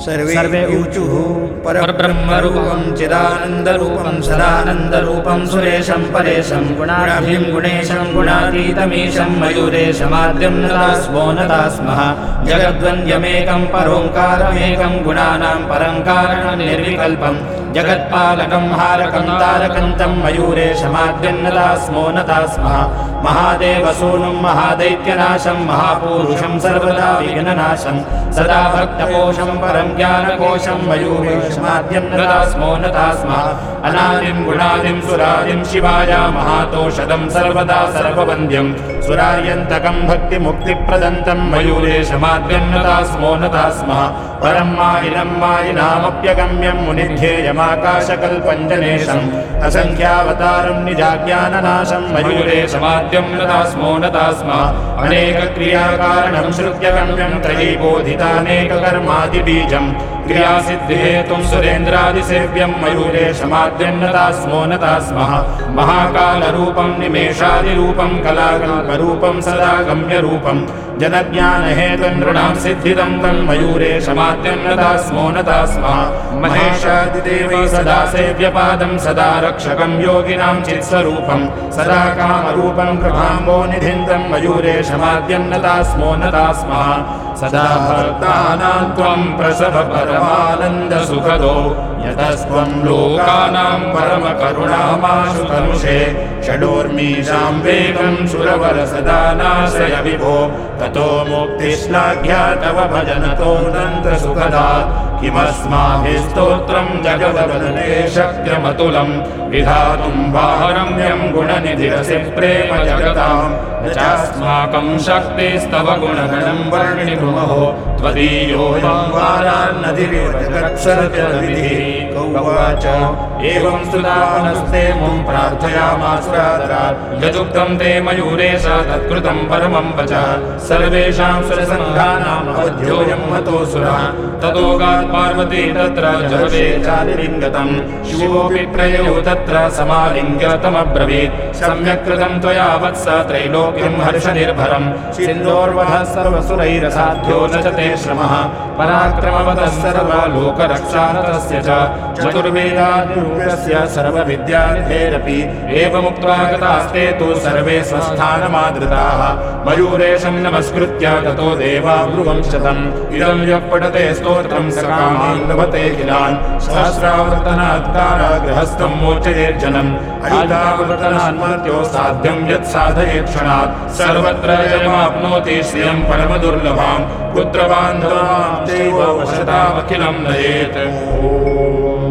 सर्वे ऊचुः परब्रह्मरूपं चिदानन्दरूपं सदानन्दरूपं सुरेशं परेशं गुणाढ्यं गुणेशं गुणातीतमीशं मयूरेशमाद्यं नता स्मो नता स्मः जगद्वन्द्यमेकं परोङ्कारमेकं गुणानां परं कारणं निर्विकल्पं जगत्पालकं हारकं तारकन्तं मयूरेशमाद्यं नता स्मो नता स्मः महादेवसूनुं महादैत्यनाशं महापूरुषं सर्वदा विघ्ननाशं सदा भक्तपोषं परं ज्ञानकोशं मयूरेशमाद्यं नता स्मो नता स्मः अनादिं गुणादिं सुरादिं शिवाय महातोषदं सर्वदा सर्ववन्द्यं सुरार्यन्तकं भक्तिमुक्तिप्रदन्तं मयूरेशमाद्यं नता स्मो नता स्मः परं मायिनं मायिनामप्यगम्यं मुनिध्येयमाकाशकल्पञ्जनेशम् असङ्ख्यावतारं निजाज्ञाननाशं मयूरेशमाद्यं नता स्मो नता स्मः अनेकक्रियाकारणं श्रुत्यगम्यं त्रयीबोधितानेककर्मादिबीजं क्रियासिद्धिहेतुं सुरेन्द्रादिसेव्यं मयूरेशमाद्यं नता स्मो नता स्मः महाकालरूपं निमेषादिरूपं कलाकल्परूपं सदा गम्यरूपं जनज्ञानहेतुनृणां सिद्धिदं तं मयूरेशमाद्यं नता स्मो नता स्मः महेशादिदेवै सदा सेव्यपादं सदा रक्षकं योगिनां चित्स्वरूपं सदा कामरूपं कृपाम्बोनिधिं तं मयूरेशमाद्यं नता स्मो नता स्मः सदा भक्तानां त्वं प्रसभ परमानन्दसुखदो यतस्त्वं लोकानां परमकरुणामाशु तनुषे षडोर्मीशां वेगं सुरवर सदा नाशय विभो ततो मुक्तिश्लाघ्या तव भजनतो तन्त्रसुखदात् किमस्माभिस्तोत्रं जगवदने शक्यमतुलं विधातुं वाहरम्यं गुणनिधिरसि प्रेम जगतां न चास्माकं शक्तिस्तव गुणगणं वर्णितुमहो त्वदीयोऽयं वारान्नदिरिव जगत्सर्वविधिः उवाच एवं स्तुता पुनस्ते मुं प्रार्थयामासुरादरात् यदुक्तं ते मयूरेश तत्कृतं परमं वच सर्वेषां सुरसङ्घानाम् अवध्योऽयं हतोऽसुरः ततोगात् पार्वती तत्र जरवे चालिलिङ्गतं शिवोऽपि प्रययौ तत्र समालिङ्ग्य तमब्रवीत् सम्यक् कृतं त्वया वत्स त्रैलोक्यं हर्षनिर्भरं सिन्धोर्वधः सर्वसुरैरसाध्यो न च ते श्रमः पराक्रमवतः सर्वलोकरक्षारतस्य च चतुर्वेदादिरूपस्य सर्वविद्यानिधेरपि एवमुक्त्वा गतास्ते तु सर्वे स्वस्थानमादृताः मयूरेशं नमस्कृत्य ततो देवा ब्रुवं शतम् इदं यः पठते स्तोत्रं सकामान् लभते किलान् सहस्रावर्तनात् कारागृहस्थं मोचयेज्जनम् अयुतावर्तनान्मर्त्यो साध्यं यत् साधयेत् क्षणात् सर्वत्र जयमाप्नोति श्रियं परमदुर्लभां पुत्रबान्धवां चैव वशतामखिलं नयेत्।